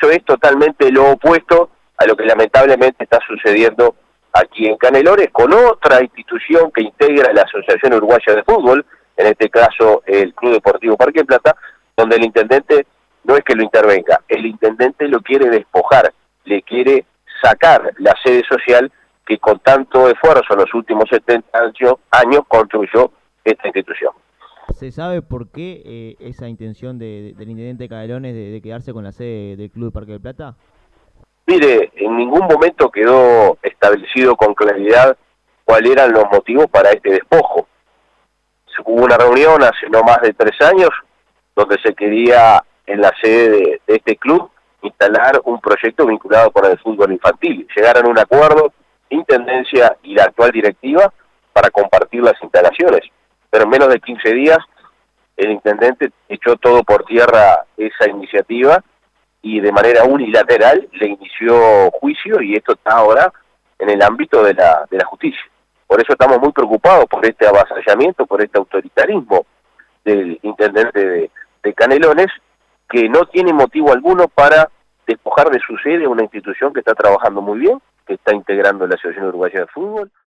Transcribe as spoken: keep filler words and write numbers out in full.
eso es totalmente lo opuesto a lo que lamentablemente está sucediendo aquí en Canelones, con otra institución que integra la Asociación Uruguaya de Fútbol, en este caso el Club Deportivo Parque Plata, donde el intendente no es que lo intervenga, el intendente lo quiere despojar, le quiere sacar la sede social que con tanto esfuerzo en los últimos setenta años construyó esta institución. ¿Se sabe por qué eh, esa intención de, de, del intendente Canelones de, de quedarse con la sede del Club de Parque del Plata? Mire, en ningún momento quedó establecido con claridad cuáles eran los motivos para este despojo. Hubo una reunión hace no más de tres años donde se quería en la sede de, de este club instalar un proyecto vinculado con el fútbol infantil. Llegaron a un acuerdo, intendencia y la actual directiva, para compartir las instalaciones. Pero en menos de quince días el intendente echó todo por tierra esa iniciativa y de manera unilateral le inició juicio, y esto está ahora en el ámbito de la, de la justicia. Por eso estamos muy preocupados por este avasallamiento, por este autoritarismo del intendente de, de Canelones, que no tiene motivo alguno para despojar de su sede una institución que está trabajando muy bien, que está integrando la Asociación Uruguaya de Fútbol.